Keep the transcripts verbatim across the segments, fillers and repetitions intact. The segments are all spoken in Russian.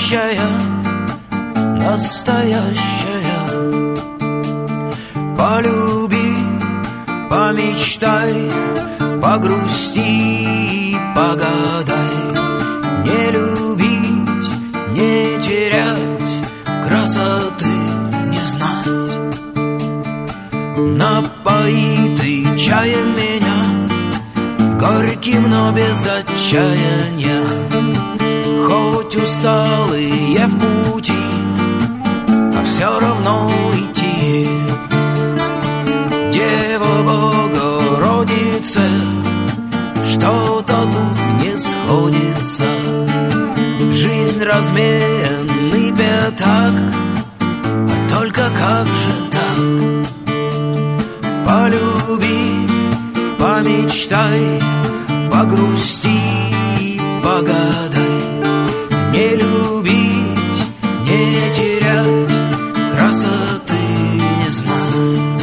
настоящая, настоящая. Полюби, помечтай, погрусти, погадай. Не любить, не терять, красоты не знать. Напои ты чаем меня, горьким, но без отчаяния. Хоть усталые в пути, а все равно идти. Дева Богородице, что-то тут не сходится. Жизнь разменный пятак, а только как же так? Полюби, помечтай, погрусти, погадай. Не любить, не терять, красоты не знать.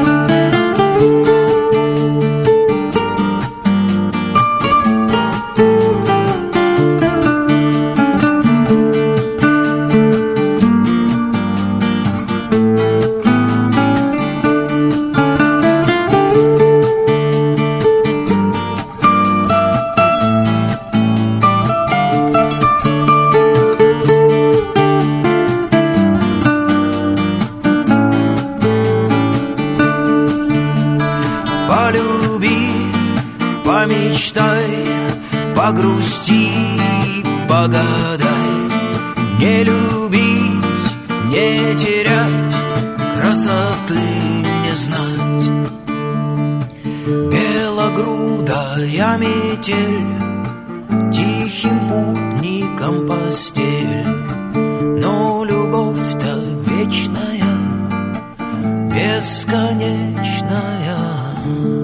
Полюби, помечтай, погрусти, погадай. Не любить, не терять, красоты не знать. Белогрудая метель, тихим путником постель. Но любовь-то вечная, бесконечная.